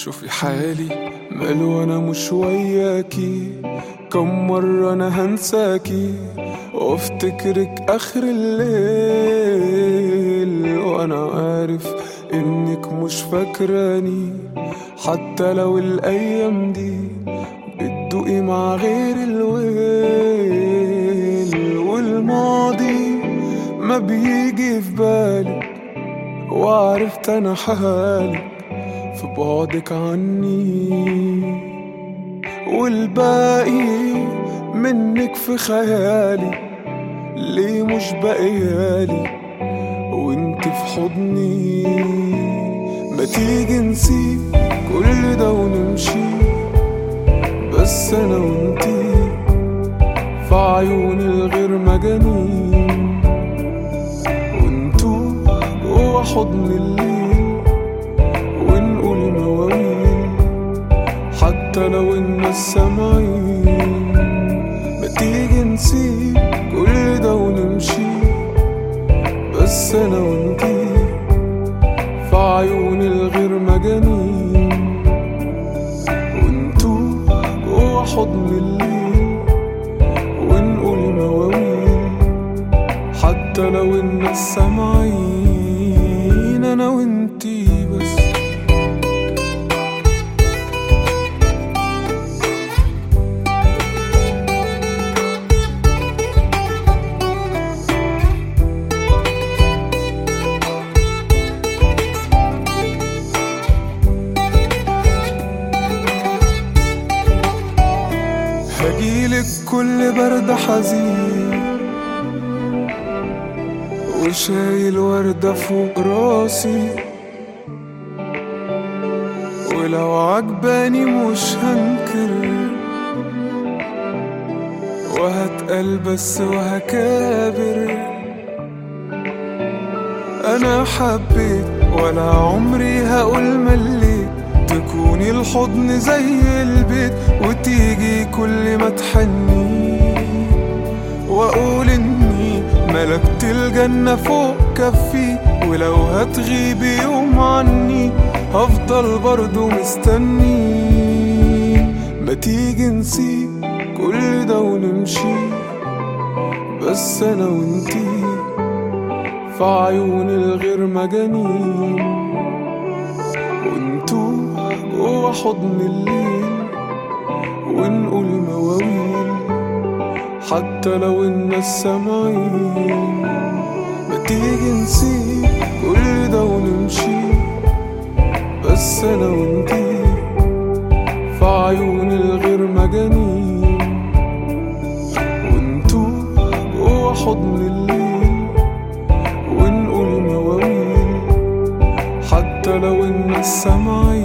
شوفي حالي مال وانا مش وياكي، كم مرة انا هنساكي وافتكرك اخر الليل، وانا عارف انك مش فاكراني حتى لو الايام دي بتدوقي مع غير الويل. والماضي ما بيجي في بالك وعرفت انا حالك في بعدك عني، والباقي منك في خيالي ليه مش باقيالي وانت في حضني. ما تيجي نسيب كل ده ونمشي بس انا وانتي في عيون الغير مجانين، وانتو جوا حضن الليل ونقول مواويل حتى لو الناس سامعين. ما تيجي نسيب كل ده ونمشي بس انا وانتي في عيون الغير مجانين، وانتو جوا حضن الليل ونقول مواويل حتى لو الناس سامعين. انا وانتي بس. هجيلك كل برد حزين وشايل وردة فوق راسي، ولو عجباني مش هنكر وهتقل بس وهكابر. انا حبيت ولا عمري هقول مليت، تكوني الحضن زي البيت وتيجي كل ما تحني، واقول اني ملكت الجنة فوق كفي، ولو هتغيبي يوم عني هفضل برضو مستني. ما تيجي نسيب كل ده ونمشي بس انا وانتي في عيون الغير مجانين، وانتو جوا حضن الليل ونقول مواويل حتى لو الناس سامعين. ما تيجي نسيب كل ده ونمشي بس انا وانتي في عيون الغير مجانين، وانتو جوا حضن الليل ونقول مواويل حتى لو الناس سامعين.